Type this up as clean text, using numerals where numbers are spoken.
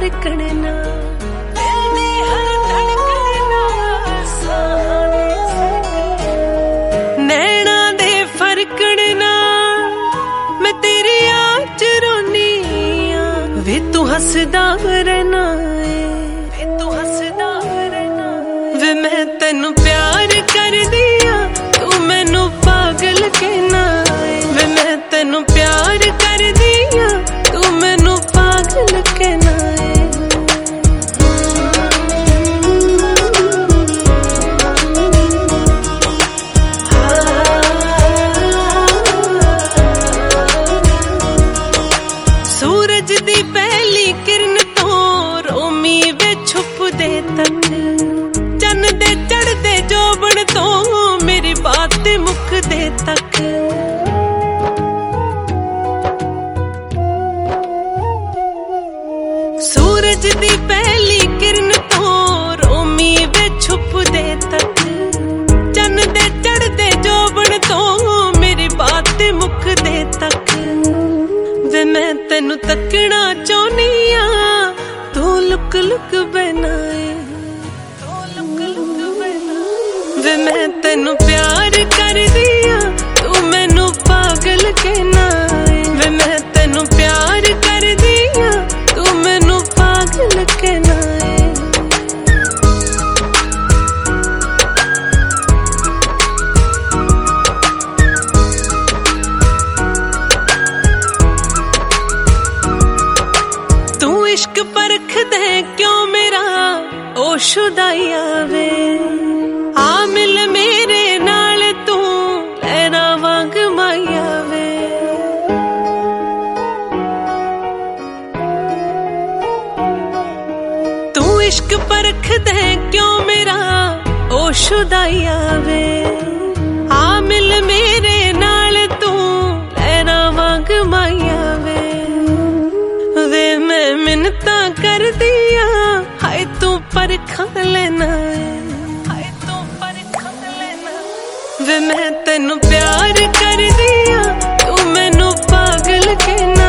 फरकण ना, दिल दी हर धड़कन ना, नैना दे फरकण ना, मैं तेरी आज रोनी आ, वे तू हसदा रहना वे तू हसदा रहना, वे मैं तेनू प्यार कर दिया, तू मैनू पागल कहना, वे मैं तेनू प्यार कर दिया, तू मैनू पागल कहना। सूरज दी पहली किरण तो रोमी वे छुप दे तक, चन्न दे चढ़दे जोबन तो मेरी बात मुक दे तक, सूरज दी पहली किरण तो रोमी वे छुप दे तक, चन्न दे चढ़दे जोबन तो मेरी बात मुक दे तक, वे मैं तेनू तकना चाहनी आ, तू लुक लुक बनाए, वे मैं तेनू प्यार कर दिया, तू मैनू पागल कहना, वे मैं तेनू प्यार कर दिया, तू मैनू पागल कहना। इश्क परख दे क्यों मेरा ओ शुदाई आवे, आ मिल मेरे नाल तू लहरा वांग माई आवे, तू इश्क परख दे क्यों मेरा ओ शुदाई आवे, आ मिल मेरे नाल तू लहरा वांग माई आवे, वे मैं मिन्नता कर दिया, हाय तू परखा लेना, हाय तू परखा लेना, वे मैं तेनू प्यार कर दिया, तू मैनू पागल कहना।